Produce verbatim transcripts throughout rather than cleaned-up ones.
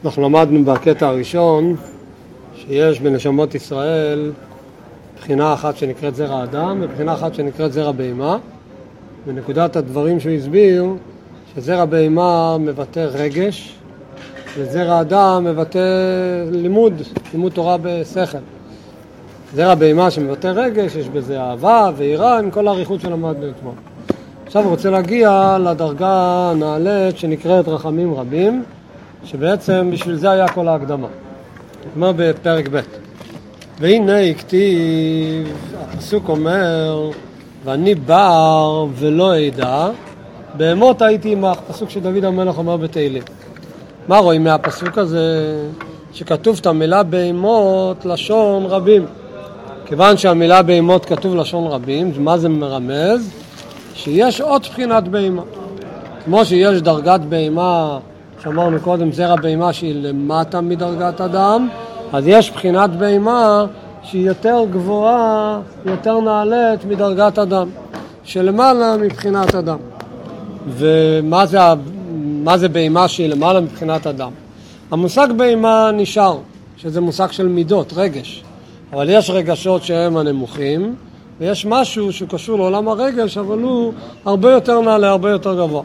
אנחנו למדנו בקטע הראשון שיש בנשמות ישראל בחינה אחת שנקראת זרע אדם ובחינה אחת שנקראת זרע בהמה. בנקודת הדברים שהוא הסביר שזרע בהמה מבטא רגש וזרע אדם מבטא לימוד, לימוד תורה בשכל. זרע בהמה שמבטא רגש, יש בזה אהבה ויראה עם כל האריכות שלמדנו אתמול. עכשיו הוא רוצה להגיע לדרגה הנעלית שנקראת רחמים רבים, שבעצם בשביל זה היה כל ההקדמה. כמו בפרק ב'. והנה הכתיב, הפסוק אומר, ואני בר ולא עדה, בהמות הייתי עמך, פסוק שדוד המלך אומר בתהילים. מה רואים מהפסוק הזה? שכתוב את המילה בהמות לשון רבים. כיוון שהמילה בהמות כתוב לשון רבים, מה זה מרמז? שיש עוד בחינת בהמה. כמו שיש דרגת בהמה, שאמרנו קודם, זרע בהמה שהיא למטה מדרגת אדם, אז יש בחינת בהמה שהיא יותר גבוהה, יותר נעלית מדרגת אדם, שלמעלה מבחינת אדם. ומה זה, מה זה בהמה שהיא למעלה מבחינת אדם? המושג בהמה נשאר, שזה מושג של מידות, רגש. אבל יש רגשות שהם הנמוכים, ויש משהו שקשור לעולם הרגש, אבל הוא הרבה יותר נעלה, הרבה יותר גבוה.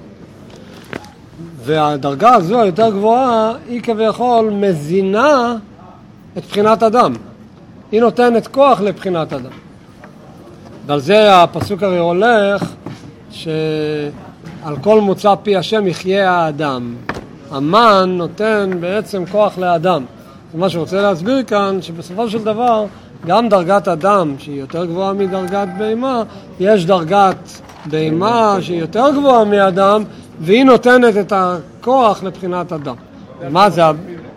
והדרגה הזו היותר גבוהה, היא כביכול מזינה את בחינת אדם. היא נותנת כוח לבחינת אדם. ועל זה הפסוק הרי הולך, שעל כל מוצא פי השם יחיה האדם. המן נותן בעצם כוח לאדם. מה שרוצה להסביר כאן, שבסופו של דבר, גם דרגת אדם שהיא יותר גבוהה מדרגת בהמה, יש דרגת בהמה שהיא יותר גבוהה מאדם, והיא נותנת את הכוח לבחינת אדם. מה זה?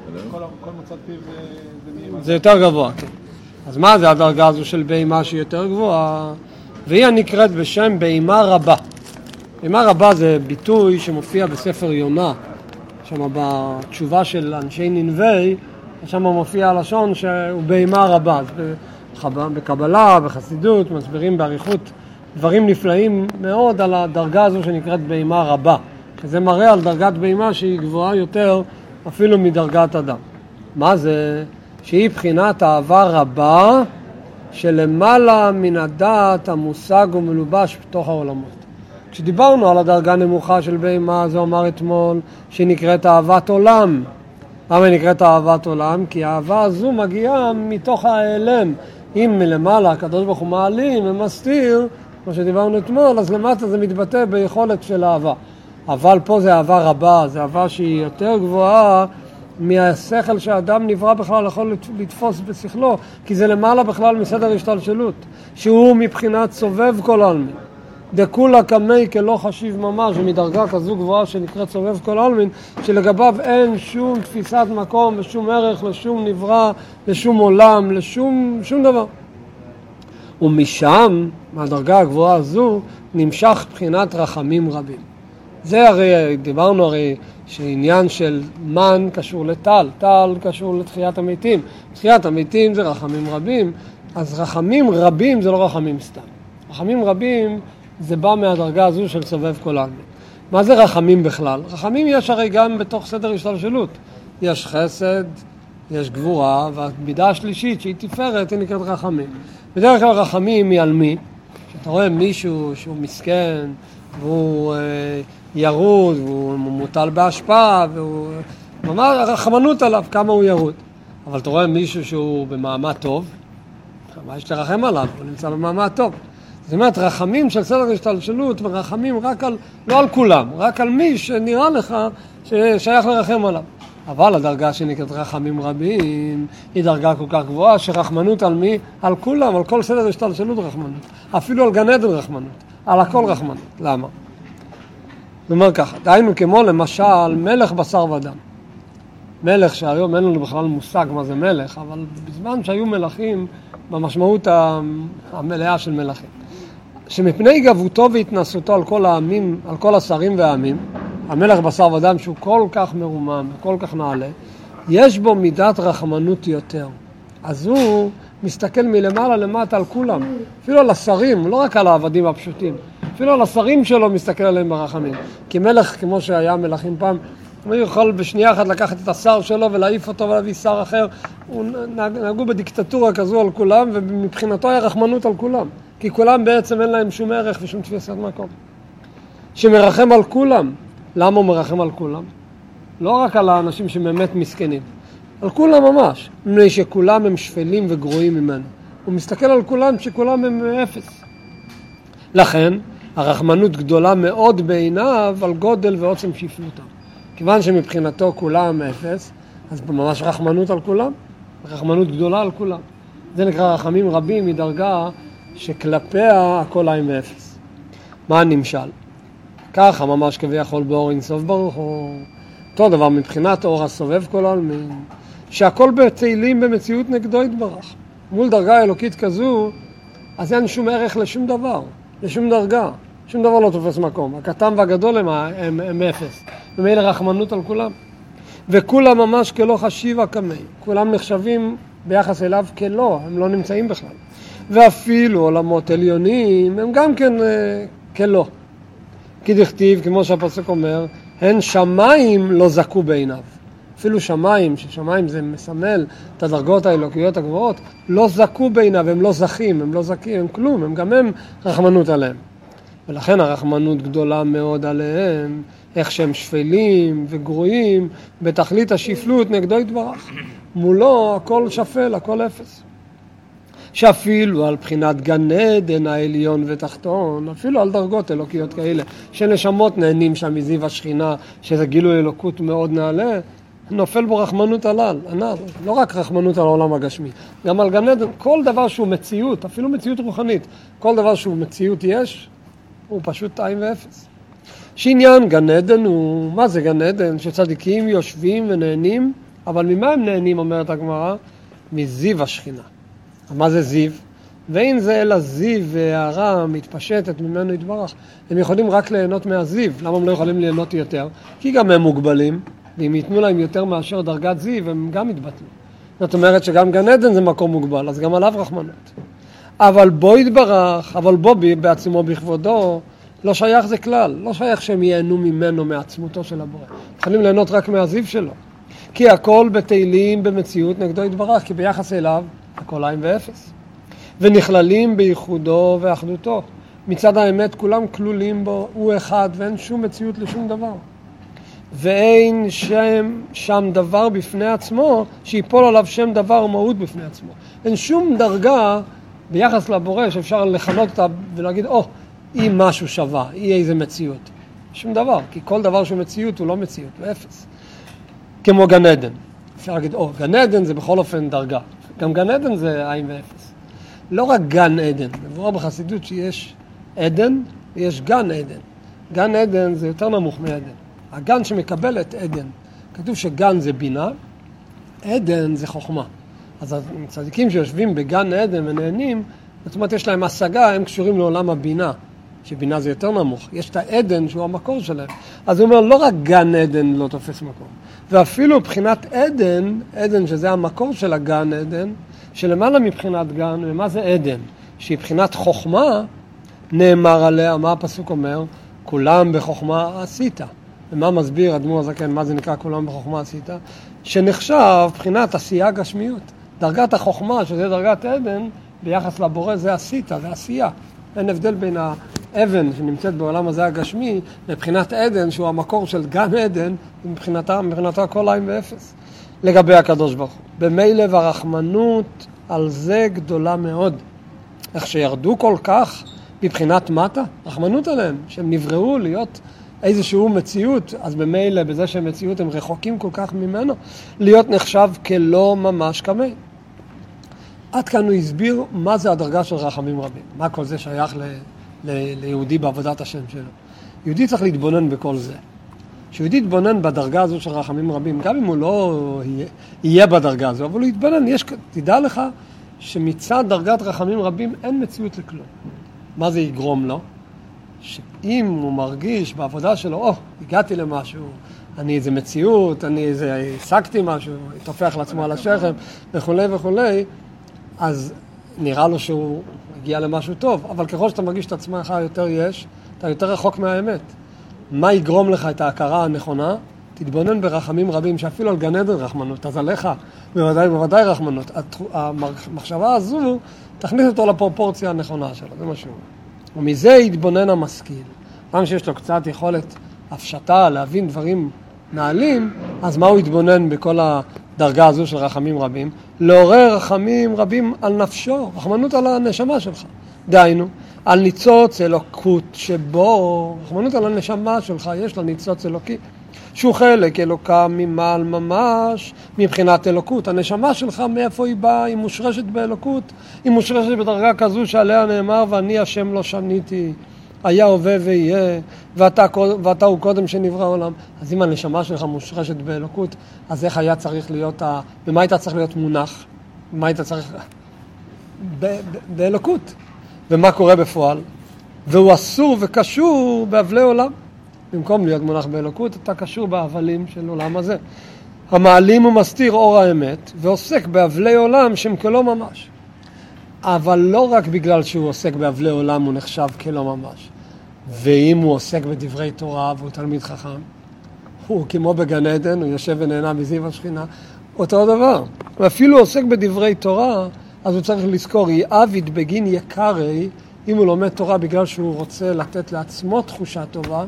זה יותר גבוה, כן. אז מה זה הדרגה הזו של בהמה שהיא יותר גבוהה? והיא נקראת בשם בהמה רבה. בהמה רבה זה ביטוי שמופיע בספר יונה, שם בתשובה של אנשי נינווה, שם מופיע הלשון שהוא בהמה רבה. אז בקבלה, בחסידות, מסבירים בעריכות דברים נפלאים מאוד על הדרגה הזו שנקראת בהמה רבה. שזה מראה על דרגת בהמה שהיא גבוהה יותר אפילו מדרגת אדם. מה זה? שהיא בחינת אהבה רבה שלמעלה מן הדעת המושג ומלובש בתוך העולמות. כשדיברנו על הדרגה נמוכה של בהמה, זה אומר אתמול שהיא נקראת אהבת עולם. למה היא נקראת אהבת עולם? כי האהבה הזו מגיעה מתוך ההיעלם. אם מלמעלה הקדוש ברוך הוא מעלים ומסתיר, כמו שדיברנו אתמול, אז למטה זה מתבטא ביכולת של אהבה. אבל פה זה אהבה רבה, זה אהבה שהיא יותר גבוהה מהשכל שהאדם נברא בכלל יכול לתפוס בשכלו, כי זה למעלה בכלל מסדר השתלשלות, שהוא מבחינת סובב כל עלמין. דכולה כמי כלא חשיב ממש, ומדרגה כזו גבוהה שנקראת סובב כל עלמין, שלגביו אין שום תפיסת מקום ושום ערך לשום נברא, לשום עולם, לשום שום דבר. ומשם, מהדרגה הגבוהה הזו, נמשך בחינת רחמים רבים. זה הרי, דיברנו הרי שעניין של מן קשור לטל, טל קשור לתחיית המתים. תחיית המתים זה רחמים רבים, אז רחמים רבים זה לא רחמים סתם. רחמים רבים זה בא מהדרגה הזו של סובב כל עלמין. מה זה רחמים בכלל? רחמים יש הרי גם בתוך סדר השתלשלות. יש חסד, יש גבורה, והמידה השלישית שהיא תפארת היא נקראת רחמים. בדרך כלל רחמים היא על מי? כשאתה רואה מישהו שהוא מסכן, והוא ירוד, והוא מוטל בהשפעה, והוא ממש רחמנות עליו כמה הוא ירוד. אבל אתה רואה מישהו שהוא במעמד טוב, מה יש לרחם עליו? הוא נמצא במעמד טוב. זאת אומרת, רחמים של סדר השתלשלות, ורחמים רק על, לא על כולם, רק על מי שנראה לך ששייך לרחם עליו. אבל הדרגה שנקראת רחמים רבים, היא דרגה כל כך גבוהה, שרחמנות על מי? על כולם, על כל סדר השתלשלות רחמנות. אפילו על גן עדן רחמנות. על הכל רחמנות. למה? זאת אומרת ככה, דהיינו כמו למשל מלך בשר ודם. מלך שהיום אין לנו בכלל מושג מה זה מלך, אבל בזמן שהיו מלכים במשמעות המלאה של מלכים. שמפני גבותו והתנסותו על כל העמים, על כל השרים והעמים, המלך בשר ודם שהוא כל כך מרומם, כל כך נעלה, יש בו מידת רחמנות יותר. אז הוא מסתכל מלמעלה למטה על כולם, אפילו על השרים, לא רק על העבדים הפשוטים, אפילו על השרים שלו מסתכל עליהם ברחמים. כי מלך, כמו שהיה מלכים פעם, הוא יכול בשנייה אחת לקחת את השר שלו ולהעיף אותו ולהביא שר אחר. הוא נהגו בדיקטטורה כזו על כולם, ומבחינתו היה רחמנות על כולם. כי כולם בעצם אין להם שום ערך ושום תפיסת מקום. שמרחם על כולם. למה הוא מרחם על כולם? לא רק על האנשים שבאמת מסכנים. על כולם ממש. מפני שכולם הם שפלים וגרועים ממנו. הוא מסתכל על כולם שכולם הם אפס. לכן, הרחמנות גדולה מאוד בעיניו על גודל ועוצם שפלותם. כיוון שמבחינתו כולם אפס, אז ממש רחמנות על כולם, רחמנות גדולה על כולם. זה נקרא רחמים רבים מדרגה שכלפיה הכל הם אפס. מה הנמשל? ככה ממש כביכול באור אינסוף ברוך הוא, אותו דבר מבחינת אור הסובב כל העלמין, שהכל בתהילים במציאות נגדו יתברך. מול דרגה אלוקית כזו, אז אין שום ערך לשום דבר, לשום דרגה. שום דבר לא תופס מקום. הקטן והגדול הם, הם, הם אפס. ומילא רחמנות על כולם. וכולם ממש כלא חשיבה כמי. כולם נחשבים ביחס אליו כלא, הם לא נמצאים בכלל. ואפילו עולמות עליונים הם גם כן אה, כלא. כי דכתיב, כמו שהפסוק אומר, הן שמיים לא זכו בעיניו. אפילו שמיים, ששמיים זה מסמל את הדרגות האלוקיות הגבוהות, לא זכו בעיניו, הם לא זכים, הם לא זכים, הם כלום, הם גם הם רחמנות עליהם. ולכן הרחמנות גדולה מאוד עליהם, איך שהם שפלים וגרועים, בתכלית השפלות נגדו יתברך. מולו הכל שפל, הכל אפס. שאפילו על בחינת גן עדן העליון ותחתון, אפילו על דרגות אלוקיות כאלה, שנשמות נהנים שם מזיו השכינה, שזה גילוי אלוקות מאוד נעלה, נופל בו רחמנות עלל, ענל. לא רק רחמנות על העולם הגשמי, גם על גן עדן, כל דבר שהוא מציאות, אפילו מציאות רוחנית, כל דבר שהוא מציאות יש, הוא פשוט עין ואפס. שעניין גן עדן הוא, מה זה גן עדן? שצדיקים יושבים ונהנים, אבל ממה הם נהנים, אומרת הגמרא? מזיו השכינה. מה זה זיו? ואין זה אלא זיו והערה מתפשטת ממנו יתברך. הם יכולים רק ליהנות מהזיו. למה הם לא יכולים ליהנות יותר? כי גם הם מוגבלים, ואם ייתנו להם יותר מאשר דרגת זיו, הם גם יתבטלו. זאת אומרת שגם גן עדן זה מקום מוגבל, אז גם עליו רחמנות. אבל בו יתברך, אבל בו בעצמו בכבודו, לא שייך זה כלל. לא שייך שהם ייהנו ממנו, מעצמותו של הבורא. יכולים ליהנות רק מהזיו שלו. כי הכל בתהילים במציאות נגדו יתברך, כי ביחס אליו, הכל עין ואפס. ונכללים בייחודו ואחדותו. מצד האמת כולם כלולים בו, הוא אחד, ואין שום מציאות לשום דבר. ואין שם, שם דבר בפני עצמו, שיפול עליו שם דבר ומהות בפני עצמו. אין שום דרגה ביחס לבורא שאפשר לכנות אותה ולהגיד, או, היא משהו שווה, היא איזה מציאות. שום דבר, כי כל דבר שהוא מציאות הוא לא מציאות, הוא אפס. כמו גן עדן. אפשר להגיד, או, גן עדן זה בכל אופן דרגה. גם גן עדן זה עין ואפס. לא רק גן עדן, מבואר בחסידות שיש עדן ויש גן עדן. גן עדן זה יותר נמוך מעדן. הגן שמקבל את עדן, כתוב שגן זה בינה, עדן זה חוכמה. אז הצדיקים שיושבים בגן עדן ונהנים, זאת אומרת יש להם השגה, הם קשורים לעולם הבינה, שבינה זה יותר נמוך. יש את העדן שהוא המקור שלהם. אז הוא אומר, לא רק גן עדן לא תופס מקום. ואפילו מבחינת עדן, עדן שזה המקור של הגן עדן, שלמעלה מבחינת גן, ומה זה עדן? שהיא מבחינת חוכמה, נאמר עליה, מה הפסוק אומר? כולם בחוכמה עשית. ומה מסביר אדמו"ר הזקן, מה זה נקרא כולם בחוכמה עשית? שנחשב מבחינת עשייה גשמיות. דרגת החוכמה, שזה דרגת עדן, ביחס לבורא זה עשית, זה עשייה. אין הבדל בין האבן שנמצאת בעולם הזה הגשמי, מבחינת עדן, שהוא המקור של גן עדן, מבחינתה, מבחינתה כל עין ואפס. לגבי הקדוש ברוך הוא. במילא והרחמנות על זה גדולה מאוד. איך שירדו כל כך מבחינת מטה, רחמנות עליהם, שהם נבראו להיות איזשהו מציאות, אז במילא בזה שהם מציאות הם רחוקים כל כך ממנו, להיות נחשב כלא ממש כמי. עד כאן הוא הסביר מה זה הדרגה של רחמים רבים. מה כל זה שייך ל, ל, ליהודי בעבודת השם שלו. יהודי צריך להתבונן בכל זה. שיהודי יתבונן בדרגה הזו של רחמים רבים, גם אם הוא לא יהיה, יהיה בדרגה הזו, אבל הוא יתבונן, יש, תדע לך שמצד דרגת רחמים רבים אין מציאות לכלום. מה זה יגרום לו? שאם הוא מרגיש בעבודה שלו, או, הגעתי למשהו, אני איזה מציאות, אני איזה, השגתי משהו, תופח לעצמו על השכם, וכו' וכו', אז נראה לו שהוא הגיע למשהו טוב, אבל ככל שאתה מרגיש את עצמך יותר יש, אתה יותר רחוק מהאמת. מה יגרום לך את ההכרה הנכונה? תתבונן ברחמים רבים, שאפילו על גן עדן רחמנות, אז עליך בוודאי בוודאי רחמנות. המחשבה הזו תכניס אותו לפרופורציה הנכונה שלו, זה מה שהוא. ומזה יתבונן המשכיל. פעם שיש לו קצת יכולת הפשטה, להבין דברים נעלים, אז מה הוא יתבונן בכל הדרגה הזו של רחמים רבים? לעורר רחמים רבים על נפשו, רחמנות על הנשמה שלך. דהיינו, על ניצוץ אלוקות שבו, רחמנות על הנשמה שלך, יש לה ניצוץ אלוקי, שהוא חלק אלוקה ממעל ממש, מבחינת אלוקות. הנשמה שלך מאיפה היא באה? היא מושרשת באלוקות, היא מושרשת בדרגה כזו שעליה נאמר, ואני השם לא שניתי, היה הווה ויהיה, ואתה, ואתה הוא קודם שנברא העולם. אז אם הנשמה שלך מושרשת באלוקות, אז איך היה צריך להיות, ה... במה היית צריך להיות מונח? במה היית צריך? ב... ב... באלוקות. ומה קורה בפועל? והוא אסור וקשור באבלי עולם. במקום להיות מונח באלוקות, אתה קשור באבלים של עולם הזה. המעלים ומסתיר אור האמת, ועוסק באבלי עולם שהם כלא ממש. אבל לא רק בגלל שהוא עוסק באבלי עולם הוא נחשב כלא ממש. ואם הוא עוסק בדברי תורה והוא תלמיד חכם, הוא כמו בגן עדן, הוא יושב ונהנה מזיו השכינה, אותו דבר. ואפילו הוא עוסק בדברי תורה, אז הוא צריך לזכור, יעביד בגין יקרי, אם הוא לומד תורה בגלל שהוא רוצה לתת לעצמו תחושה טובה,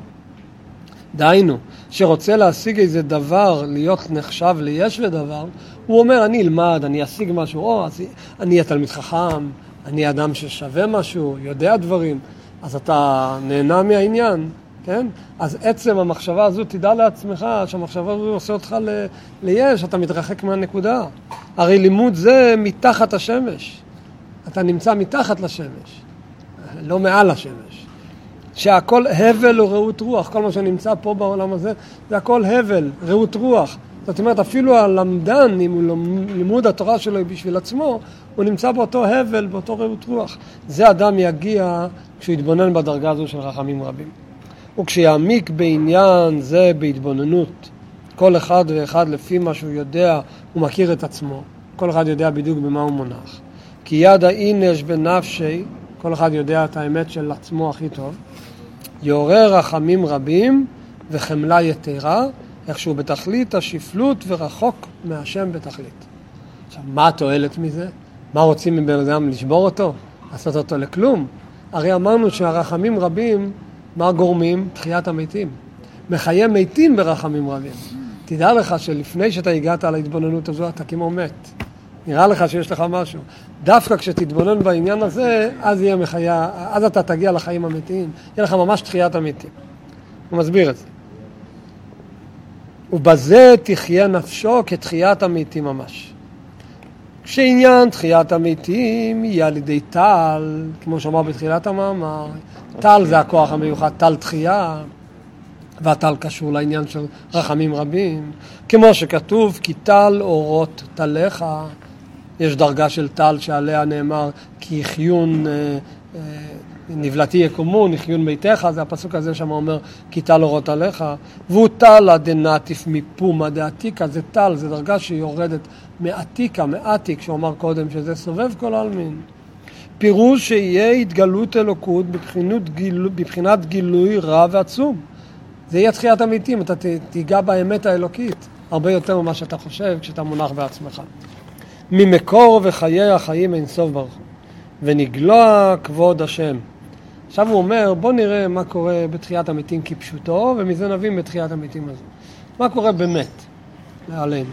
דהיינו, שרוצה להשיג איזה דבר, להיות נחשב ליש ודבר, הוא אומר, אני אלמד, אני אשיג משהו, או, אני אהיה תלמיד חכם, אני אדם ששווה משהו, יודע דברים, אז אתה נהנה מהעניין, כן? אז עצם המחשבה הזו, תדע לעצמך, שהמחשבה הזו עושה אותך ל- ליש, אתה מתרחק מהנקודה. הרי לימוד זה מתחת השמש. אתה נמצא מתחת לשמש, לא מעל השמש. שהכל הבל או ראות רוח, כל מה שנמצא פה בעולם הזה, זה הכל הבל, ראות רוח. זאת אומרת, אפילו הלמדן, אם הוא לימוד התורה שלו בשביל עצמו, הוא נמצא באותו הבל, באותו ראות רוח. זה אדם יגיע כשהוא יתבונן בדרגה הזו של רחמים רבים. וכשיעמיק בעניין זה בהתבוננות, כל אחד ואחד לפי מה שהוא יודע, הוא מכיר את עצמו. כל אחד יודע בדיוק במה הוא מונח. כי יד האינש בנפשי, כל אחד יודע את האמת של עצמו הכי טוב, יעורר רחמים רבים וחמלה יתרה, איכשהו בתכלית השפלות ורחוק מהשם בתכלית. עכשיו, מה התועלת מזה? מה רוצים מבן אדם לשבור אותו? לעשות אותו לכלום? הרי אמרנו שהרחמים רבים, מה גורמים? תחיית המתים. מחיי מתים ברחמים רבים. תדע לך שלפני שאתה הגעת על ההתבוננות הזו, אתה כמו מת. נראה לך שיש לך משהו. דווקא כשתתבונן בעניין הזה, אז יהיה מחיה, אז אתה תגיע לחיים המתים. יהיה לך ממש תחיית המתים. הוא מסביר את זה. ובזה תחיה נפשו כתחיית המתים ממש. כשעניין תחיית המתים יהיה על ידי טל, כמו שאמר בתחילת המאמר, טל זה הכוח המיוחד, טל תחייה, והטל קשור לעניין של רחמים רבים, כמו שכתוב, כי טל אורות תליך, יש דרגה של טל שעליה נאמר, כי יחיון אה, אה, נבלתי יקומו, יחיון ביתך, זה הפסוק הזה שם אומר, כי טל אורות תליך, והוא טל הדנטיף מפומה דעתיקה, זה טל, זה דרגה שיורדת מעתיקה, מעתיק, שהוא אמר קודם שזה סובב כל העלמין. פירוש שיהיה התגלות אלוקות בבחינת, גיל, בבחינת גילוי רע ועצום. זה יהיה תחיית המתים, אתה תיגע באמת האלוקית, הרבה יותר ממה שאתה חושב כשאתה מונח בעצמך. ממקור וחיי החיים אין סוף ברוך הוא, ונגלוע כבוד השם. עכשיו הוא אומר, בוא נראה מה קורה בתחיית המתים כפשוטו, ומזה נבין בתחיית המתים הזו. מה קורה באמת עלינו?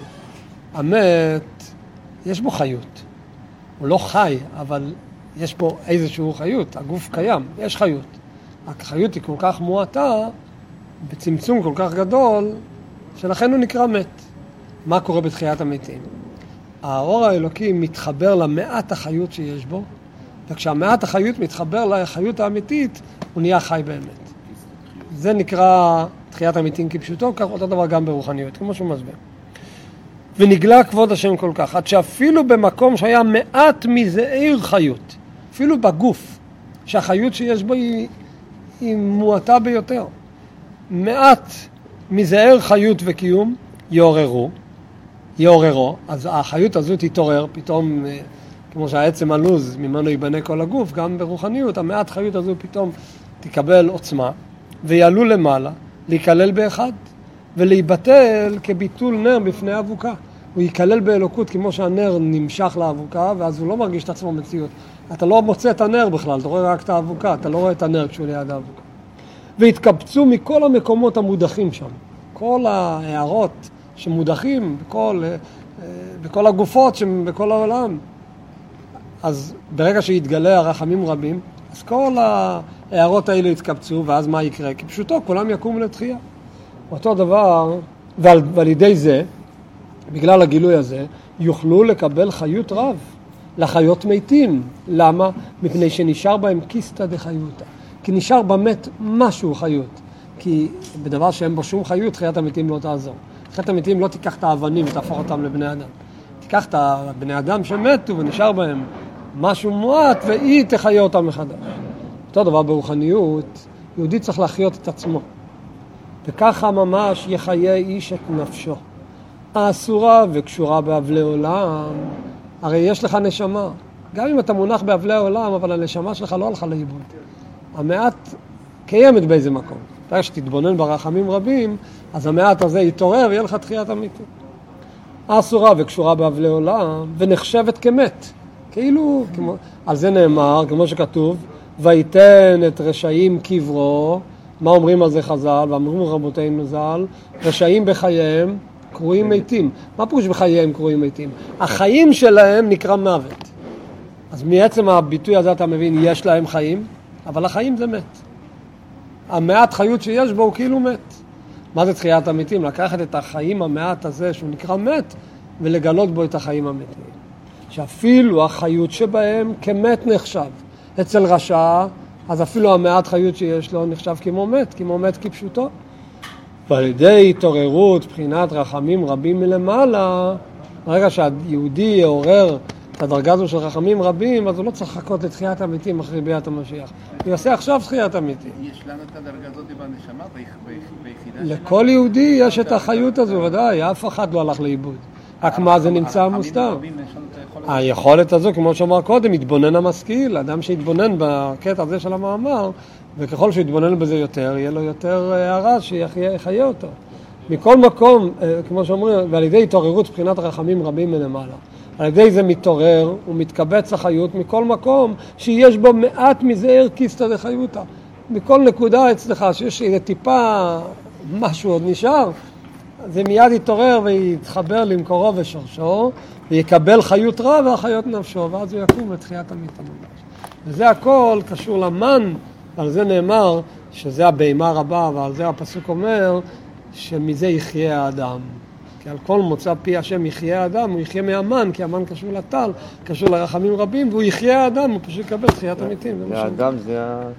המת, יש בו חיות. הוא לא חי, אבל יש פה איזשהו חיות, הגוף קיים, יש חיות. החיות היא כל כך מועטה, בצמצום כל כך גדול, שלכן הוא נקרא מת. מה קורה בתחיית המתים? האור האלוקי מתחבר למעט החיות שיש בו, וכשהמעט החיות מתחבר לחיות האמיתית, הוא נהיה חי באמת. זה נקרא תחיית המתים כפשוטו, כך אותו דבר גם ברוחניות, כמו שהוא מסביר. ונגלה כבוד השם כל כך, עד שאפילו במקום שהיה מעט מזעיר חיות, אפילו בגוף, שהחיות שיש בו היא, היא מועטה ביותר, מעט מזעיר חיות וקיום יעוררו, יעוררו, אז החיות הזו תתעורר, פתאום, כמו שהעצם הלוז, ממנו ייבנה כל הגוף, גם ברוחניות, המעט חיות הזו פתאום תקבל עוצמה, ויעלו למעלה, להיכלל באחד, ולהיבטל כביטול נר בפני האבוקה. הוא ייכלל באלוקות כמו שהנר נמשך לאבוקה, ואז הוא לא מרגיש את עצמו מציאות. אתה לא מוצא את הנר בכלל, אתה רואה רק את האבוקה, אתה לא רואה את הנר כשהוא ליד האבוקה. והתקבצו מכל המקומות המודחים שם. כל ההערות שמודחים בכל, בכל הגופות שבכל העולם. אז ברגע שיתגלה הרחמים רבים, אז כל ההערות האלה יתקבצו, ואז מה יקרה? כי פשוטו, כולם יקומו לתחייה. אותו דבר, ועל, ועל ידי זה, בגלל הגילוי הזה, יוכלו לקבל חיות רב לחיות מתים. למה? מפני שנשאר בהם קיסטה דחיותה. כי נשאר באמת משהו חיות. כי בדבר שאין בו שום חיות, חיית המתים לא תעזור. חיית המתים לא תיקח את האבנים ותהפוך אותם לבני אדם. תיקח את בני אדם שמתו ונשאר בהם משהו מועט, והיא תחיה אותם מחדש. אותו דבר ברוחניות, יהודי צריך להחיות את עצמו. וככה ממש יחיה איש את נפשו. האסורה וקשורה באבלי עולם, הרי יש לך נשמה. גם אם אתה מונח באבלי העולם, אבל הנשמה שלך לא הלכה לאיבוד. המעט קיימת באיזה מקום. אתה שתתבונן ברחמים רבים, אז המעט הזה יתעורר ויהיה לך תחיית אמיתית. האסורה וקשורה באבלי עולם, ונחשבת כמת. כאילו, כמו, על זה נאמר, כמו שכתוב, ויתן את רשעים קברו, מה אומרים על זה חז"ל, ואמרו רבותינו ז"ל, רשעים בחייהם קרויים מתים. מה פירוש בחייהם קרויים מתים? החיים שלהם נקרא מוות. אז מעצם הביטוי הזה אתה מבין, יש להם חיים, אבל החיים זה מת. המעט חיות שיש בו הוא כאילו מת. מה זה תחיית המתים? לקחת את החיים המעט הזה שהוא נקרא מת, ולגלות בו את החיים המתים. שאפילו החיות שבהם כמת נחשב. אצל רשע, אז אפילו המעט חיות שיש לו נחשב כמו מת, כמו מת כפשוטו. ועל ידי התעוררות, בחינת רחמים רבים מלמעלה, ברגע שהיהודי יעורר את הדרגה הזו של רחמים רבים, אז הוא לא צריך לחכות לתחיית המתים אחרי ביאת המשיח. הוא יעשה עכשיו תחיית המתים. יש לנו את הדרגה הזאת בנשמה, ביחידה שלנו? לכל יהודי יש את החיות הזו, ודאי, אף אחד לא הלך לאיבוד. רק מה זה נמצא מוסתר. היכולת הזו, כמו שאמר קודם, התבונן המשכיל, אדם שהתבונן בקטע הזה של המאמר, וככל שהתבונן בזה יותר, יהיה לו יותר הערה שיחיה אותו. מכל מקום, כמו שאומרים, ועל ידי התעוררות בחינת הרחמים רבים מלמעלה. על ידי זה מתעורר ומתקבץ החיות מכל מקום שיש בו מעט מזעיר קיסטה דחיותה. מכל נקודה אצלך שיש איזה טיפה משהו עוד נשאר, זה מיד יתעורר ויתחבר למקורו ושורשו, ויקבל חיות רע והחיות נפשו, ואז הוא יקום לתחיית המתים. וזה הכל קשור למן, ועל זה נאמר שזה הבהמה רבה, ועל זה הפסוק אומר שמזה יחיה האדם. כי על כל מוצא פי השם יחיה האדם, הוא יחיה מהמן, כי המן קשור לטל, קשור לרחמים רבים, והוא יחיה האדם, הוא פשוט יקבל תחיית המתים. האדם זה